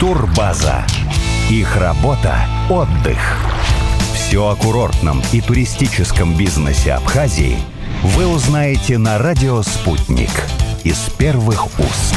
Турбаза. Их работа – отдых. Все о курортном и туристическом бизнесе Абхазии вы узнаете на радио «Спутник» из первых уст.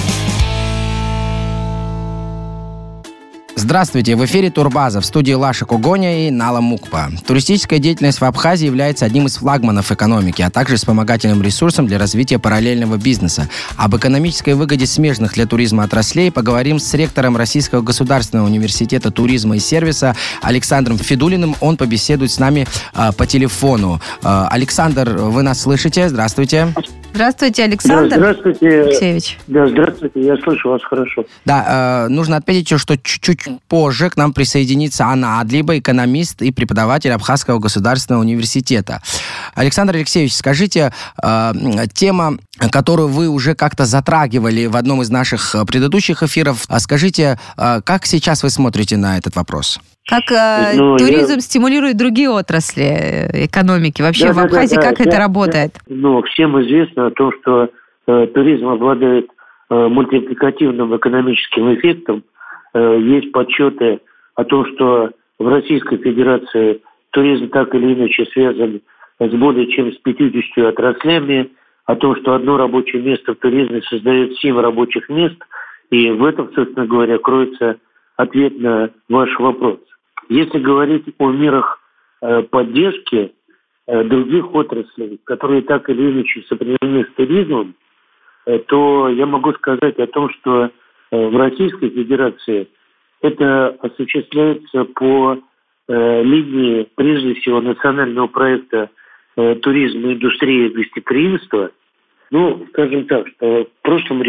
Здравствуйте, в эфире Турбаза, в студии Лаша Кугоня и Нала Мукпа. Туристическая деятельность в Абхазии является одним из флагманов экономики, а также вспомогательным ресурсом для развития параллельного бизнеса. Об экономической выгоде смежных для туризма отраслей поговорим с ректором Российского государственного университета туризма и сервиса Александром Федулиным. Он побеседует с нами по телефону. Александр, вы нас слышите? Здравствуйте. Здравствуйте, Александр. Да, здравствуйте, Алексеевич. Да, здравствуйте, я слышу вас хорошо. Да, нужно отметить, что чуть-чуть позже к нам присоединится Анна Адлиба, экономист и преподаватель Абхазского государственного университета. Александр Алексеевич, скажите, тема, которую вы уже как-то затрагивали в одном из наших предыдущих эфиров, скажите, как сейчас вы смотрите на этот вопрос? Как туризм стимулирует другие отрасли экономики? Вообще в Абхазии как это работает? Всем известно о том, что туризм обладает мультипликативным экономическим эффектом. Есть подсчеты о том, что в Российской Федерации туризм так или иначе связан с более чем с 50 отраслями, о том, что одно рабочее место в туризме создает 7 рабочих мест, и в этом, собственно говоря, кроется ответ на ваш вопрос. Если говорить о мерах поддержки других отраслей, которые так или иначе сопряжены с туризмом, то я могу сказать о том, что в Российской Федерации это осуществляется по линии, прежде всего, национального проекта «Туризм, индустрия, гостеприимство». Скажем так, что в прошлом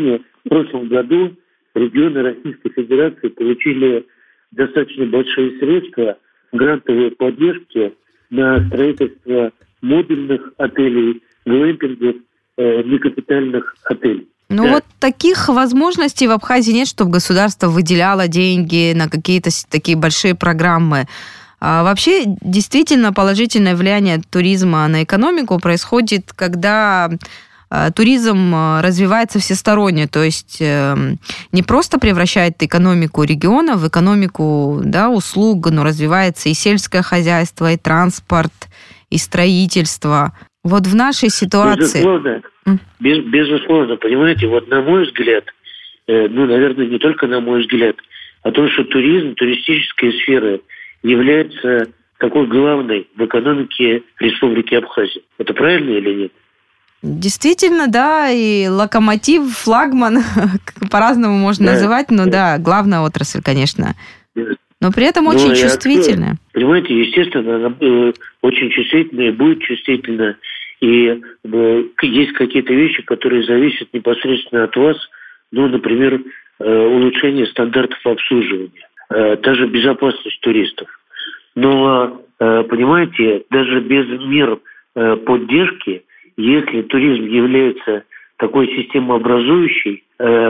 году регионы Российской Федерации получили достаточно большие средства грантовой поддержки на строительство модульных отелей, глэмпингов, некапитальных отелей. Вот таких возможностей в Абхазии нет, чтобы государство выделяло деньги на какие-то такие большие программы. Вообще, действительно, положительное влияние туризма на экономику происходит, когда туризм развивается всесторонне, то есть не просто превращает экономику региона в экономику услуг, но развивается и сельское хозяйство, и транспорт, и строительство. Вот в нашей ситуации... Безусловно, понимаете, на мой взгляд, наверное, не только на мой взгляд, о том, что туризм, туристическая сфера является такой главной в экономике Республики Абхазия. Это правильно или нет? Действительно, да, и локомотив, флагман, по-разному можно называть, но главная отрасль, конечно. Но при этом очень чувствительная. Понимаете, естественно, она очень чувствительная, будет чувствительна. И есть какие-то вещи, которые зависят непосредственно от вас, например, улучшение стандартов обслуживания, та же безопасность туристов. Но, понимаете, даже без мер поддержки, если туризм является такой системообразующей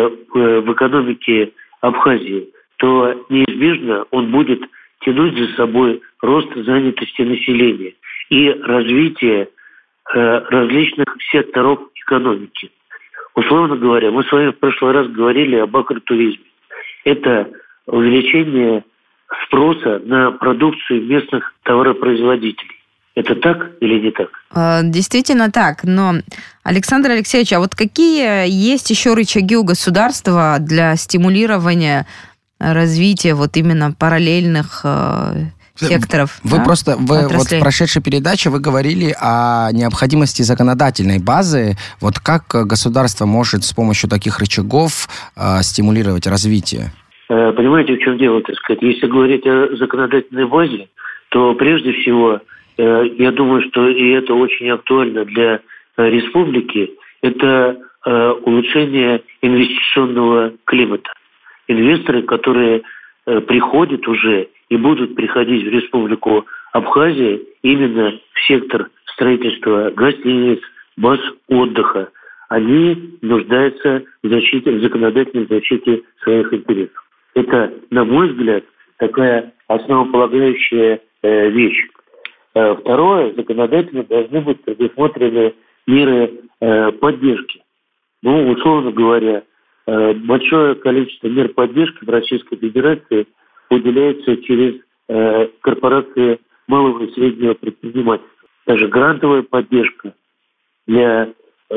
в экономике Абхазии, то неизбежно он будет тянуть за собой рост занятости населения и развитие различных секторов экономики. Условно говоря, мы с вами в прошлый раз говорили об агротуризме. Это увеличение спроса на продукцию местных товаропроизводителей. Это так или не так? Действительно так. Но, Александр Алексеевич, а вот какие есть еще рычаги у государства для стимулирования развития именно параллельных секторов? Вы в прошедшей передаче вы говорили о необходимости законодательной базы. Как государство может с помощью таких рычагов стимулировать развитие? Понимаете, в чем дело, Если говорить о законодательной базе, то прежде всего, я думаю, что и это очень актуально для республики, это улучшение инвестиционного климата. Инвесторы, которые приходят уже и будут приходить в Республику Абхазия именно в сектор строительства гостиниц, баз отдыха, они нуждаются в законодательной защите своих интересов. Это, на мой взгляд, такая основополагающая вещь. Второе, законодательно должны быть предусмотрены меры поддержки. Условно говоря, большое количество мер поддержки в Российской Федерации уделяется через корпорации малого и среднего предпринимательства. Даже грантовая поддержка для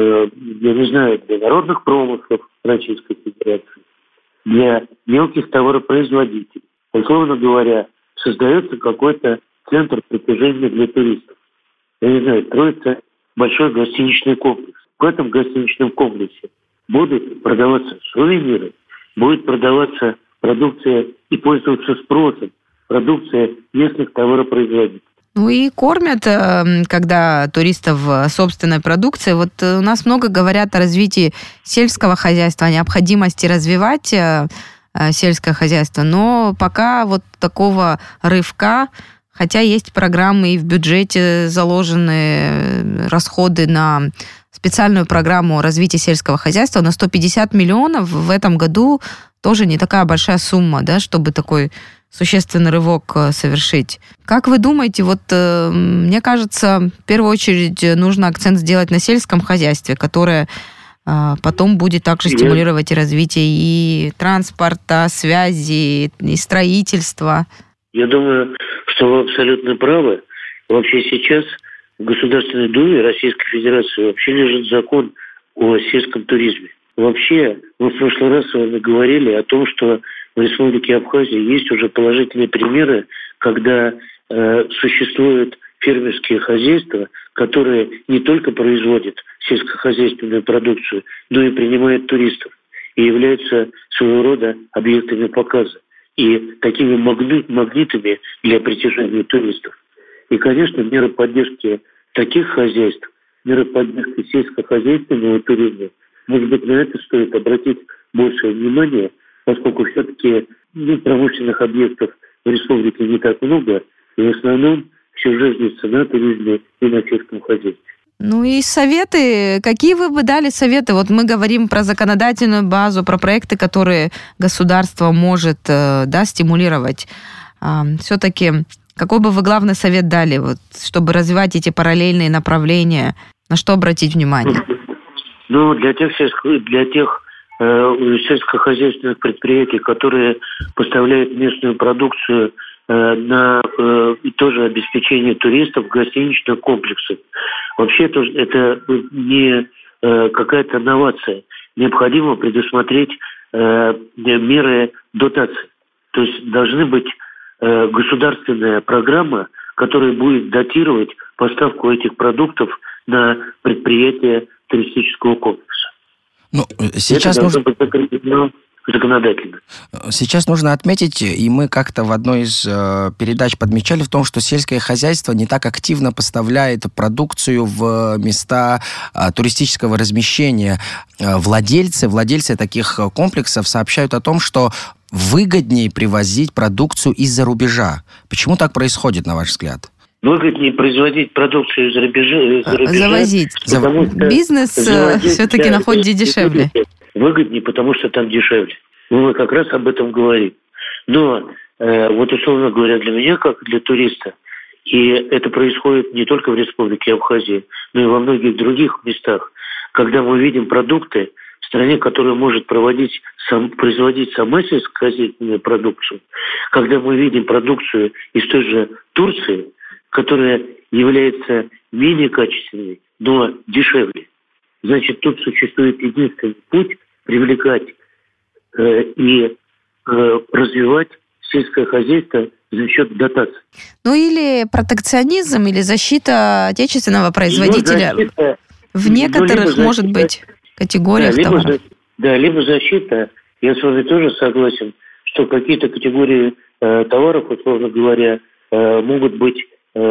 народных промыслов Российской Федерации, для мелких товаропроизводителей. Условно говоря, создается какой-то центр притяжения для туристов. Строится большой гостиничный комплекс. В этом гостиничном комплексе будут продаваться сувениры, будет продаваться продукция и пользоваться спросом продукция местных товаропроизводителей. Ну и кормят, когда туристов собственной продукцией. Вот у нас много говорят о развитии сельского хозяйства, о необходимости развивать сельское хозяйство, но пока вот такого рывка, хотя есть программы и в бюджете заложены расходы на специальную программу развития сельского хозяйства на 150 миллионов в этом году, тоже не такая большая сумма, да, чтобы такой существенный рывок совершить. Как вы думаете, мне кажется, в первую очередь нужно акцент сделать на сельском хозяйстве, которое потом будет также стимулировать и развитие и транспорта, связи, и строительства. Я думаю, что вы абсолютно правы. Вообще сейчас в Государственной Думе Российской Федерации вообще лежит закон о сельском туризме. Вообще, мы в прошлый раз с вами говорили о том, что в Республике Абхазия есть уже положительные примеры, когда существуют фермерские хозяйства, которые не только производят сельскохозяйственную продукцию, но и принимают туристов и являются своего рода объектами показа и такими магнитами для притяжения туристов. И, конечно, меры поддержки таких хозяйств, меры поддержки сельскохозяйственного туризма, может быть, на это стоит обратить большее внимание, поскольку все-таки промышленных объектов в республике не так много, и в основном все жизнится на туризме и на сельском хозяйстве. Ну и советы, какие вы бы дали советы? Вот мы говорим про законодательную базу, про проекты, которые государство может стимулировать. Все-таки какой бы вы главный совет дали, чтобы развивать эти параллельные направления? На что обратить внимание? Ну, для тех сельскохозяйственных предприятий, которые поставляют местную продукцию на тоже обеспечение туристов в гостиничных комплексах. Вообще это не какая-то новация. Необходимо предусмотреть меры дотации. То есть должны быть государственная программа, которая будет датировать поставку этих продуктов на предприятия туристического комплекса. Сейчас это должно быть закреплено законодательно. Сейчас нужно отметить, и мы как-то в одной из передач подмечали в том, что сельское хозяйство не так активно поставляет продукцию в места туристического размещения. Владельцы таких комплексов сообщают о том, что выгоднее привозить продукцию из-за рубежа. Почему так происходит, на ваш взгляд? Выгоднее производить продукцию из-за рубежа. Завозить. Бизнес все-таки находит дешевле. Выгоднее, потому что там дешевле. Мы как раз об этом говорим. Но, условно говоря, для меня, как для туриста, и это происходит не только в Республике Абхазия, но и во многих других местах, когда мы видим продукты в стране, которая может производить сама сельскохозяйственную продукцию, когда мы видим продукцию из той же Турции, которая является менее качественной, но дешевле. Значит, тут существует единственный путь привлекать и развивать сельское хозяйство за счет дотаций. Ну или протекционизм, или защита отечественного производителя в некоторых, может быть, категориях товаров. Либо защита, я с вами тоже согласен, что какие-то категории товаров, условно говоря, могут быть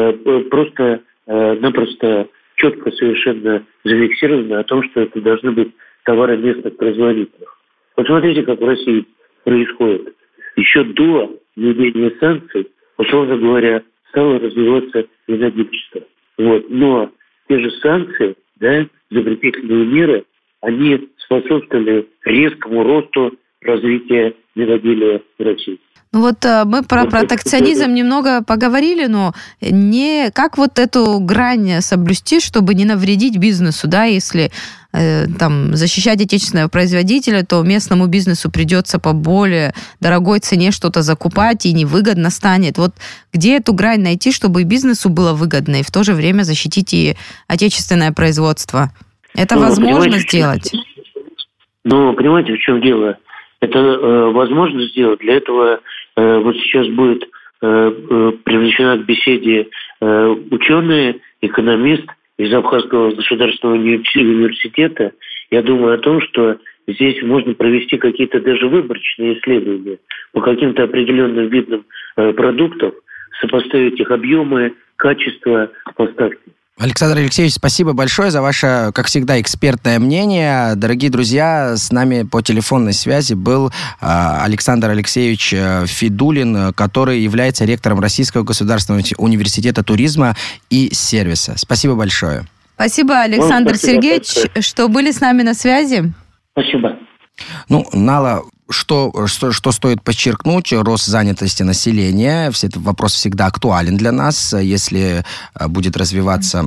просто-напросто четко совершенно зафиксировано о том, что это должны быть товары местных производителей. Вот смотрите, как в России происходит. Еще до введения санкций, условно говоря, стало развиваться винодельчество. Но те же санкции, запретительные меры, они способствовали резкому росту развития виноделия в России. Ну вот мы про протекционизм немного поговорили, но как вот эту грань соблюсти, чтобы не навредить бизнесу, да, если там защищать отечественного производителя, то местному бизнесу придется по более дорогой цене что-то закупать и невыгодно станет. Вот где эту грань найти, чтобы и бизнесу было выгодно, и в то же время защитить и отечественное производство? Это возможно сделать? Понимаете, в чем дело? Это возможно сделать. Для этого вот сейчас будет привлечена к беседе ученые, экономист из Абхазского государственного университета. Я думаю о том, что здесь можно провести какие-то даже выборочные исследования по каким-то определенным видам продуктов, сопоставить их объемы, качество поставки. Александр Алексеевич, спасибо большое за ваше, как всегда, экспертное мнение. Дорогие друзья, с нами по телефонной связи был Александр Алексеевич Федулин, который является ректором Российского государственного университета туризма и сервиса. Спасибо большое. Спасибо, Александр Сергеевич, что были с нами на связи. Спасибо. Нала, что стоит подчеркнуть, рост занятости населения, этот вопрос всегда актуален для нас, если будет развиваться...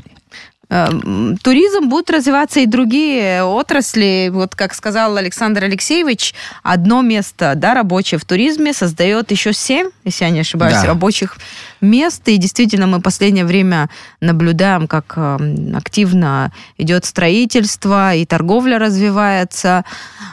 Туризм, будут развиваться и другие отрасли. Вот как сказал Александр Алексеевич, одно место, да, рабочее в туризме создает еще 7, если я не ошибаюсь, рабочих мест. И действительно мы в последнее время наблюдаем, как активно идет строительство и торговля развивается.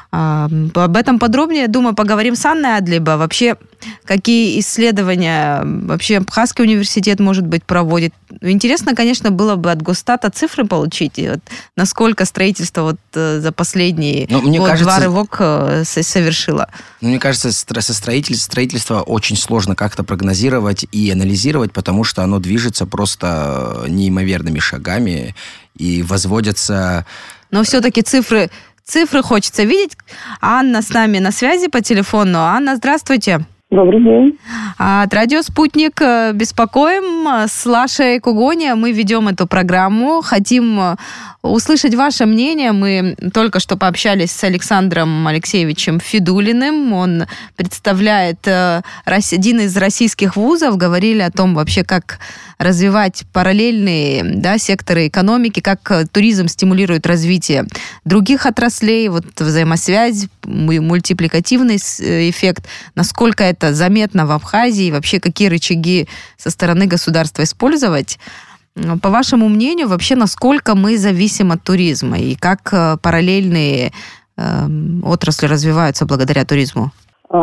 Об этом подробнее, думаю, поговорим с Анной Адлиба. Вообще, какие исследования вообще Абхазский университет, может быть, проводит. Интересно, конечно, было бы от Госстата цифры получить, и вот насколько строительство вот за последние два рывок совершило. Мне кажется, строительство очень сложно как-то прогнозировать и анализировать, потому что оно движется просто неимоверными шагами и возводятся... Но все-таки цифры хочется видеть. Анна с нами на связи по телефону. Анна, здравствуйте. Добрый день. От «Радио Спутник» беспокоим. С Лашей Кугоня мы ведем эту программу. Хотим услышать ваше мнение. Мы только что пообщались с Александром Алексеевичем Федулиным. Он представляет один из российских вузов. Говорили о том вообще, как развивать параллельные, да, секторы экономики, как туризм стимулирует развитие других отраслей, вот взаимосвязь, мультипликативный эффект, насколько это заметно в Абхазии, и вообще какие рычаги со стороны государства использовать. По вашему мнению, вообще насколько мы зависим от туризма и как параллельные отрасли развиваются благодаря туризму?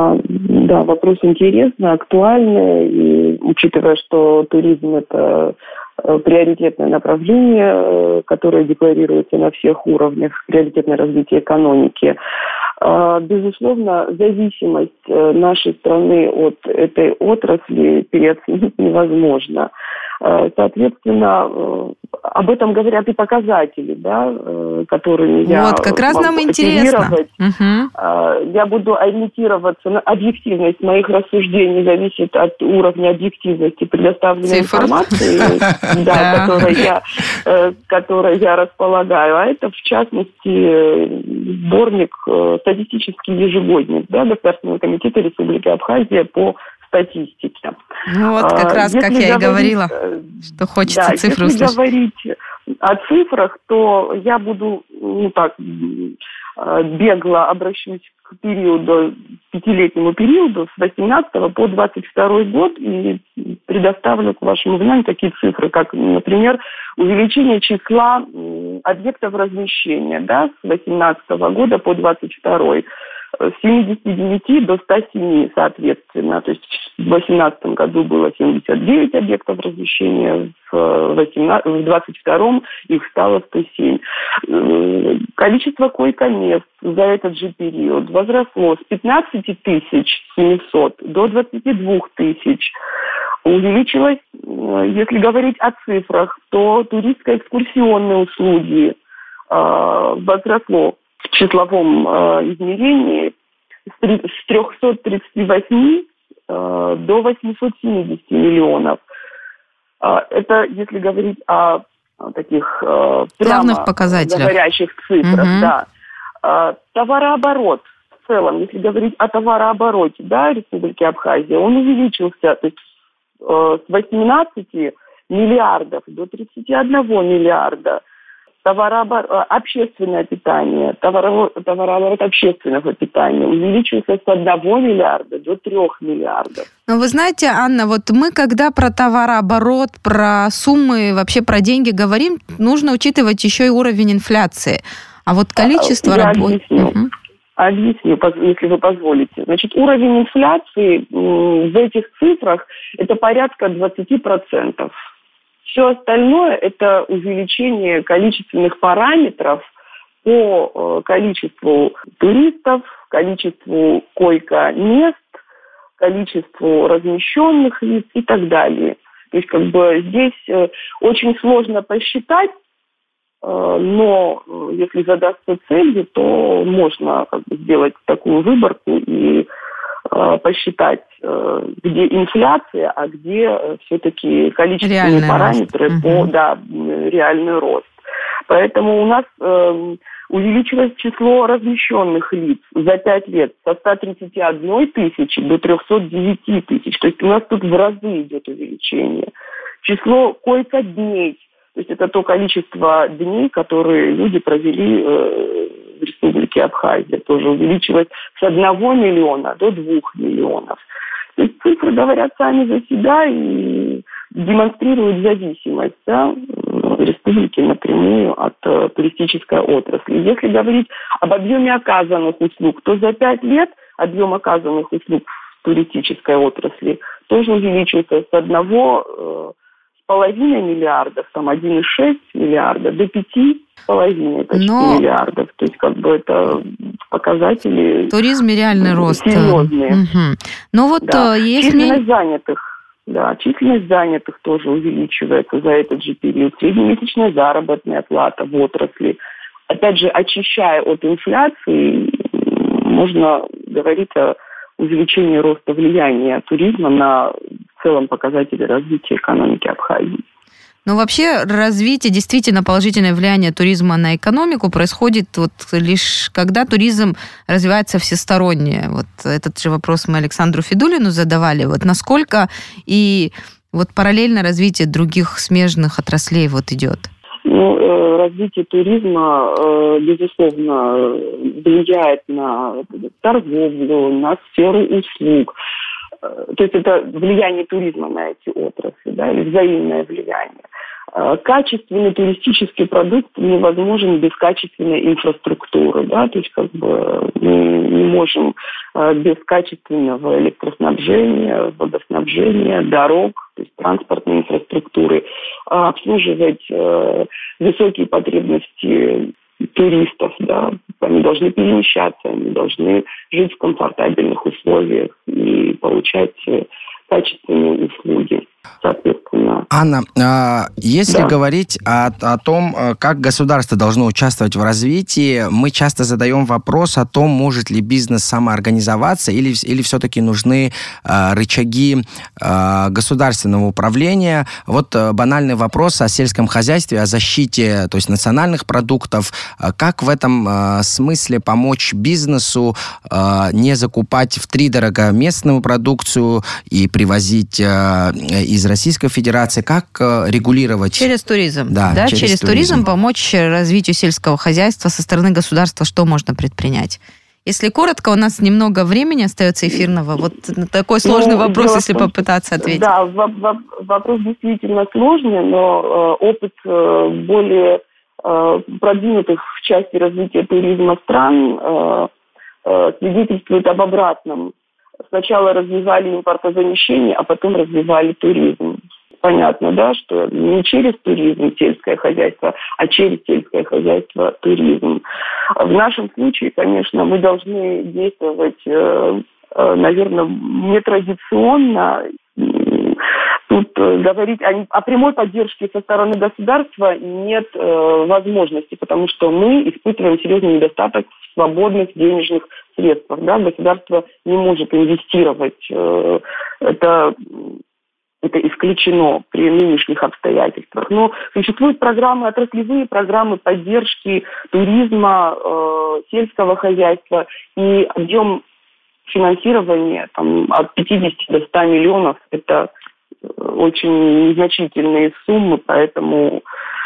Да, вопрос интересный, актуальный, и учитывая, что туризм – это приоритетное направление, которое декларируется на всех уровнях, приоритетное развитие экономики. Безусловно, зависимость нашей страны от этой отрасли переоценить невозможно. Соответственно, об этом говорят и показатели, да, которые я вот, как раз нам интересно. Я буду ориентироваться на объективность моих рассуждений, зависит от уровня объективности предоставленной информации, которой я располагаю. А это, в частности, сборник статистический ежегодник, да, Государственного комитета Республики Абхазия по статистике. Вот как раз, как я и говорила, что хочется цифры услышать. Если говорить о цифрах, то я буду, бегло обращусь к периоду, пятилетнему периоду с 18 по 22 год и предоставлю к вашему вниманию такие цифры, как, например, увеличение числа объектов размещения, да, с 18 года по 22 с 79 до 107, соответственно. То есть в 2018 году было 79 объектов размещения, в 2022 их стало 107. Количество койко-мест за этот же период возросло с 15 700 до 22 тысяч. Увеличилось, если говорить о цифрах, то туристско-экскурсионные услуги возросло в числовом измерении с 338 до 870 миллионов. Это если говорить о таких прямо показателях, говорящих цифрах. Да. Товарооборот целом, если говорить о товарообороте, да, Республики Абхазия, он увеличился, то есть с 18 миллиардов до 31 миллиарда. Общественное питание, товарооборот общественного питания увеличился с 1 миллиарда до 3 миллиардов. Но вы знаете, Анна, вот мы, когда про товарооборот, про суммы, вообще про деньги говорим, нужно учитывать еще и уровень инфляции. А вот количество работ... Объясню, если вы позволите. Значит, уровень инфляции в этих цифрах это порядка 20%. Все остальное – это увеличение количественных параметров по количеству туристов, количеству койко-мест, количеству размещенных лиц и так далее. То есть здесь очень сложно посчитать, но если задастся целью, то можно сделать такую выборку и посчитать, где инфляция, а где все-таки количественные параметры по реальный рост. Поэтому у нас увеличилось число размещенных лиц за 5 лет со 131 тысячи до 309 тысяч. То есть у нас тут в разы идет увеличение. Число койко-дней, то есть это то количество дней, которые люди провели в Республике Абхазия, тоже увеличилось с 1 миллиона до 2 миллионов. То есть цифры говорят сами за себя и демонстрируют зависимость республики напрямую от туристической отрасли. Если говорить об объеме оказанных услуг, то за 5 лет объем оказанных услуг в туристической отрасли тоже увеличился с 1,5 миллиардов, 1,6 миллиарда до 5,5 почти миллиардов. То есть это показатели туризм и реальный рост серьезные. Угу. Но вот есть численность занятых тоже увеличивается за этот же период. Среднемесячная заработная плата в отрасли. Опять же, очищая от инфляции, можно говорить о увеличении роста влияния туризма на в целом показатели развития экономики Абхазии. Но вообще развитие, действительно положительное влияние туризма на экономику происходит лишь когда туризм развивается всесторонне. Вот этот же вопрос мы Александру Федулину задавали. Вот насколько и параллельно развитие других смежных отраслей идет? Развитие туризма, безусловно, влияет на торговлю, на сферу услуг. То есть это влияние туризма на эти отрасли, или взаимное влияние. Качественный туристический продукт невозможен без качественной инфраструктуры, то есть мы не можем без качественного электроснабжения, водоснабжения, дорог, то есть транспортной инфраструктуры обслуживать высокие потребности туристов, они должны перемещаться, они должны жить в комфортабельных условиях и получать качественные услуги, соответственно. Анна, если говорить о том, как государство должно участвовать в развитии, мы часто задаем вопрос о том, может ли бизнес самоорганизоваться или все-таки нужны рычаги государственного управления. Банальный вопрос о сельском хозяйстве, о защите, то есть национальных продуктов. Как в этом смысле помочь бизнесу не закупать втридорога местную продукцию и привозить из Российской Федерации? Как регулировать? Через туризм. Через туризм помочь развитию сельского хозяйства со стороны государства. Что можно предпринять? Если коротко, у нас немного времени остается эфирного. На такой сложный вопрос, если попытаться ответить. Да, вопрос действительно сложный, но опыт более продвинутых в части развития туризма стран свидетельствует об обратном. Сначала развивали импортозамещение, а потом развивали туризм. Понятно, что не через туризм сельское хозяйство, а через сельское хозяйство туризм. В нашем случае, конечно, мы должны действовать, наверное, нетрадиционно. Тут говорить о прямой поддержке со стороны государства нет возможности, потому что мы испытываем серьезный недостаток в свободных денежных средствах. Государство не может инвестировать. Это это исключено при нынешних обстоятельствах. Но существуют программы, отраслевые программы поддержки туризма, сельского хозяйства, и объем финансирования от 50 до 100 миллионов – это очень незначительные суммы, поэтому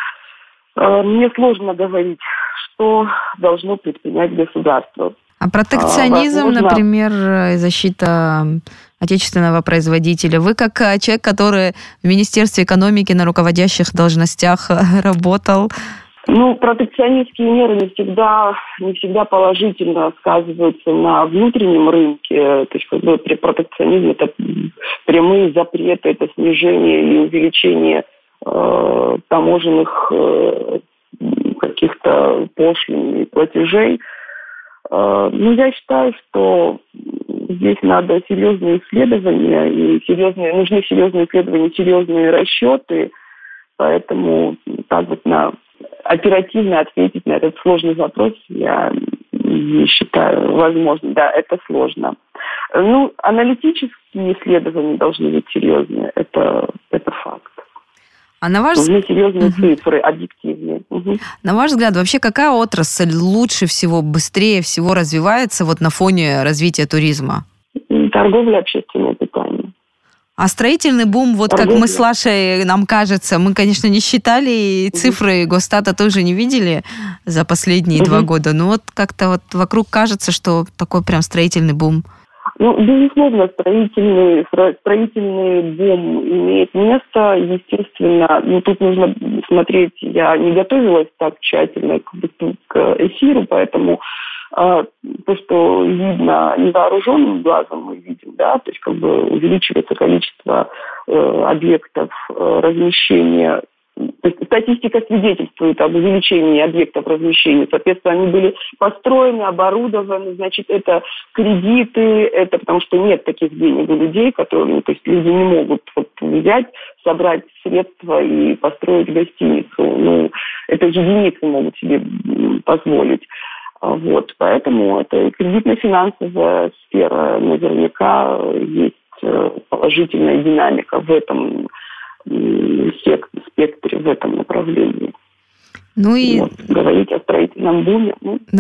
мне сложно говорить, что должно предпринять государство. А протекционизм, например, защита отечественного производителя. Вы как человек, который в Министерстве экономики на руководящих должностях работал. Протекционистские меры не всегда положительно сказываются на внутреннем рынке. То есть, при протекционизме это прямые запреты, это снижение или увеличение таможенных каких-то пошлин и платежей. Я считаю, что здесь надо серьезные исследования, нужны серьезные исследования, серьезные расчеты, поэтому оперативно ответить на этот сложный вопрос я не считаю возможным. Да, это сложно. Аналитические исследования должны быть серьезные, это факт. А на ваш нужны серьезные цифры, объективные. На ваш взгляд, вообще какая отрасль лучше всего, быстрее всего развивается на фоне развития туризма? Торговля, общественное питание. А строительный бум, как мы с Лашей, нам кажется, мы, конечно, не считали, и цифры Госстата тоже не видели за последние 2 года, но как-то вокруг кажется, что такой прям строительный бум. Безусловно, строительный бум имеет место, естественно. Тут нужно смотреть, я не готовилась так тщательно к эфиру, поэтому то, что видно невооруженным глазом, мы видим, да, то есть увеличивается количество объектов размещения. То есть статистика свидетельствует об увеличении объектов размещения. Соответственно, они были построены, оборудованы, это кредиты, это потому что нет таких денег у людей, то есть люди не могут взять, собрать средства и построить гостиницу. Это единицы могут себе позволить. Поэтому это кредитно-финансовая сфера, наверняка есть положительная динамика в этом спектре, в этом направлении. Говорить о строительном буме.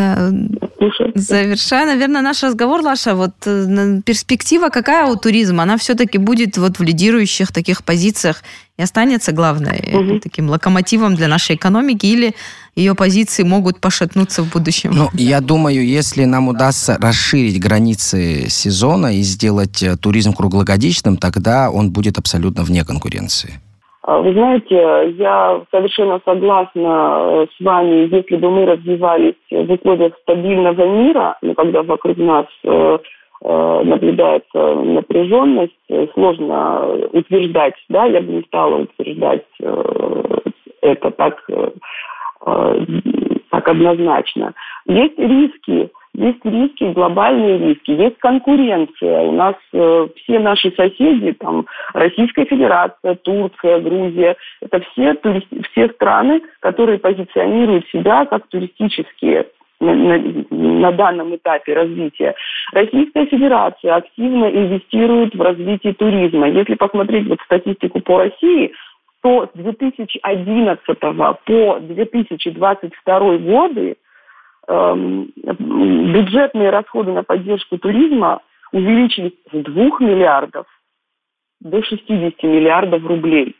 Завершая, наверное, наш разговор, Лаша, перспектива какая у туризма? Она все-таки будет в лидирующих таких позициях и останется, главное, таким локомотивом для нашей экономики, или ее позиции могут пошатнуться в будущем? Я думаю, если нам удастся расширить границы сезона и сделать туризм круглогодичным, тогда он будет абсолютно вне конкуренции. Вы знаете, я совершенно согласна с вами, если бы мы развивались в условиях стабильного мира, когда вокруг нас наблюдается напряженность, сложно утверждать, я бы не стала утверждать это так однозначно. Есть риски, глобальные риски, есть конкуренция. У нас все наши соседи, Российская Федерация, Турция, Грузия, это все страны, которые позиционируют себя как туристические на данном этапе развития. Российская Федерация активно инвестирует в развитие туризма. Если посмотреть статистику по России, то с 2011 по 2022 годы бюджетные расходы на поддержку туризма увеличились с 2 миллиардов до 60 миллиардов рублей.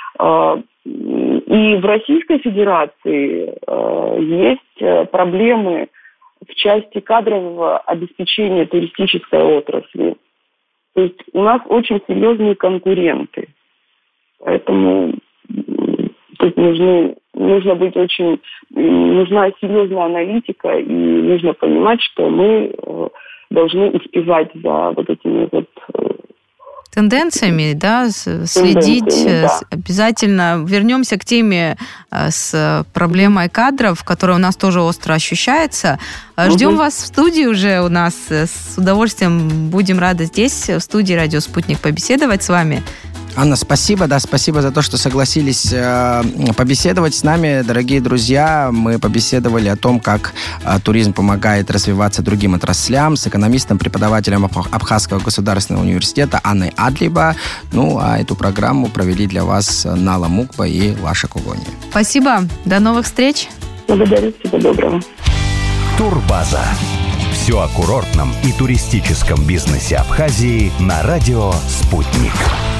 И в Российской Федерации есть проблемы в части кадрового обеспечения туристической отрасли. То есть у нас очень серьезные конкуренты. Поэтому тут нужна серьезная аналитика, и нужно понимать, что мы должны успевать за этими тенденциями, следить. Обязательно вернемся к теме с проблемой кадров, которая у нас тоже остро ощущается. Ждем вас в студии уже у нас. С удовольствием будем рады здесь, в студии «Радио Спутник», побеседовать с вами. Анна, спасибо, спасибо за то, что согласились побеседовать с нами, дорогие друзья. Мы побеседовали о том, как туризм помогает развиваться другим отраслям с экономистом, преподавателем Абхазского государственного университета Анной Адлиба. Ну, а эту программу провели для вас Нала Мукпа и Лаша Кугония. Спасибо, до новых встреч. Благодарю, всего доброго. Турбаза. Все о курортном и туристическом бизнесе Абхазии на радио «Спутник».